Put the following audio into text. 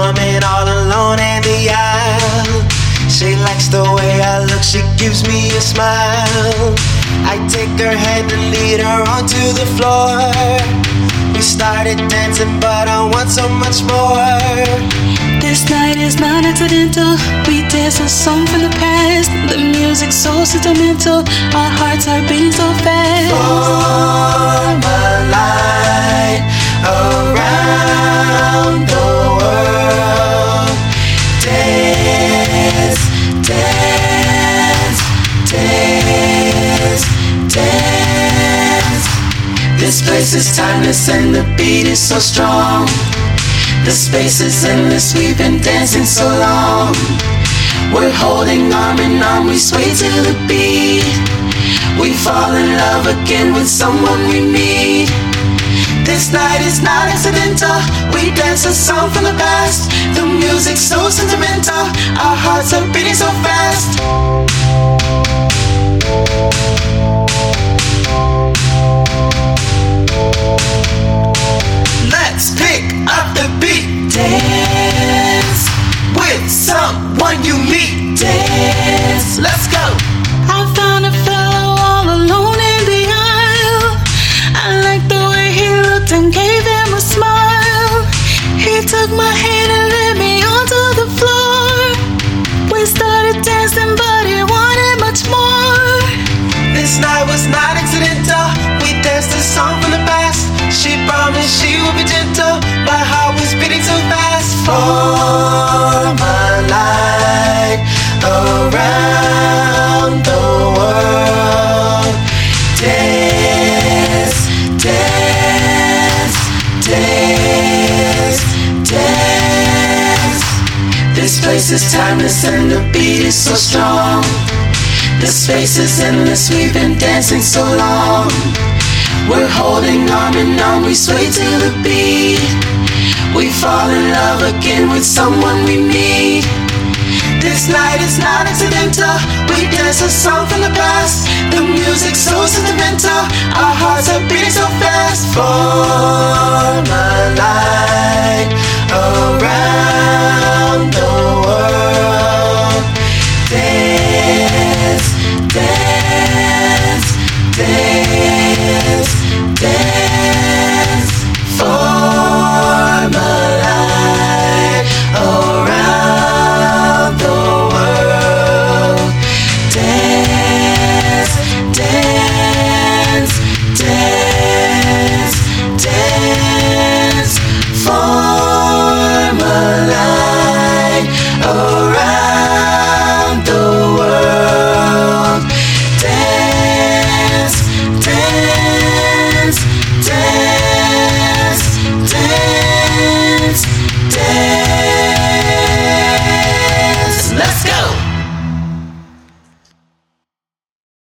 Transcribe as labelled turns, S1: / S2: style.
S1: drumming all alone in the aisle. She likes the way I look, she gives me a smile. I take her hand and lead her onto the floor. We started dancing, but I want so much more.
S2: This night is not accidental. We dance a song from the past. The music's so sentimental. Our hearts are beating so fast.
S1: Form a line around the world. Dance, dance, dance, dance. This place is timeless and the beat is so strong. The space is endless, we've been dancing so long. We're holding arm in arm, we sway to the beat. We fall in love again with someone we meet. This night is not accidental. We dance a song from the past. The music's so sentimental. Our hearts are beating so fast. Let's pick up the beat. Dance with someone you meet. Dance, let's go.
S2: I found a fellow all alone in the aisle. I liked the way he looked and gave him a smile. He took my hand and led me onto the floor. We started dancing, but he wanted much more.
S1: This night was not accidental. We danced a song from the past. She promised she would be gentle. My heart was beating so fast. Form a line around the world. Dance, dance, dance, dance. This place is timeless and the beat is so strong. The space is endless, we've been dancing so long. We're holding arm in arm, we sway to the beat. We fall in love again with someone we meet. This night is not accidental. We dance a song from the past. The music's so sentimental. Our hearts are beating so fast. Form a line around the world. Dance, dance, dance, dance. Form a line around the world. Dance, dance, dance, dance. Form a line around